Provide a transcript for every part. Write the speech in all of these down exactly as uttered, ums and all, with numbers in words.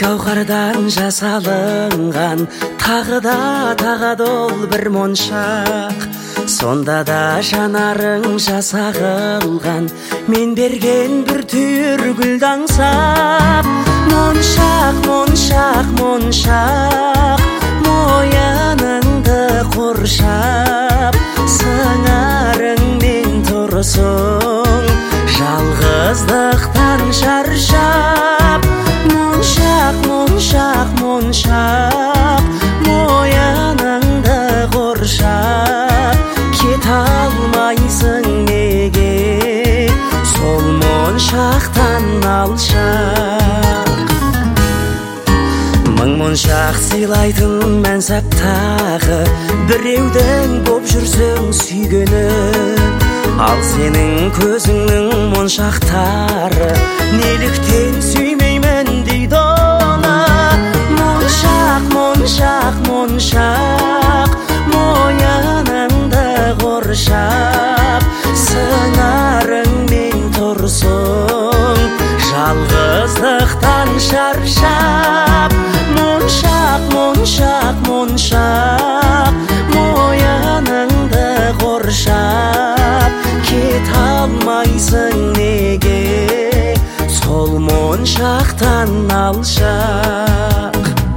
гауһардан жасалынған, тағы да тағады ол бір моншақ. Сонда да жанарың жасағылған, мен берген бір түйір гүлді аңсап. Моншақ, моншақ, моншақ, мойыныңды қоршап, сыңарыңмен тұрсың, жалғыздықтан шаршап. Моншақ, моншақ, моншақ, мойыныңды қоршап, кете алмайсың неге сол моншақтан алшақ. Мың моншақ сыйлайтын мәнсап тағы, біреудің боп жүрсің сүйгені. Ал сенің көзіңнің моншақтары, неліктен сүймеймін дейді оны. Моншақ, моншақ, моншақ, мойыныңды қоршап, сыңарыңмен тұрсың, жалғыздықтан шаршап. Моншақ, моншақ, моншақ, мойыныңды қоршап, кете алмайсың неге сол моншақтан алшақ.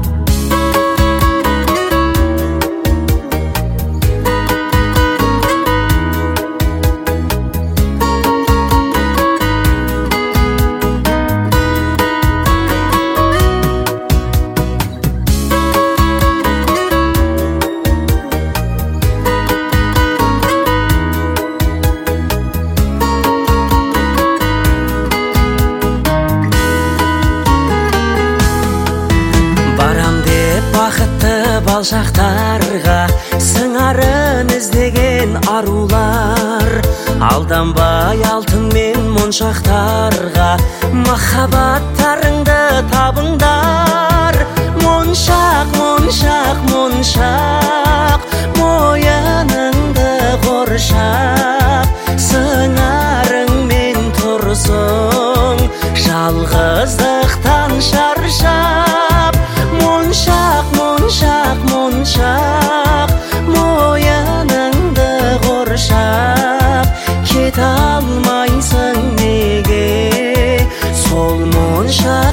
Балшақтарға сыңарын іздеген арулар, алданбай алтын мен моншақтарға махаббаттарыңды табыңдар. Моншақ, моншақ, моншақ, мойыныңды қоршап, сыңарыңмен тұрсың, жалғыздықтан шаршап. Моншақ, моншақ, моншақ, мойыныңды қоршап, кете алмайсың неге сол моншақ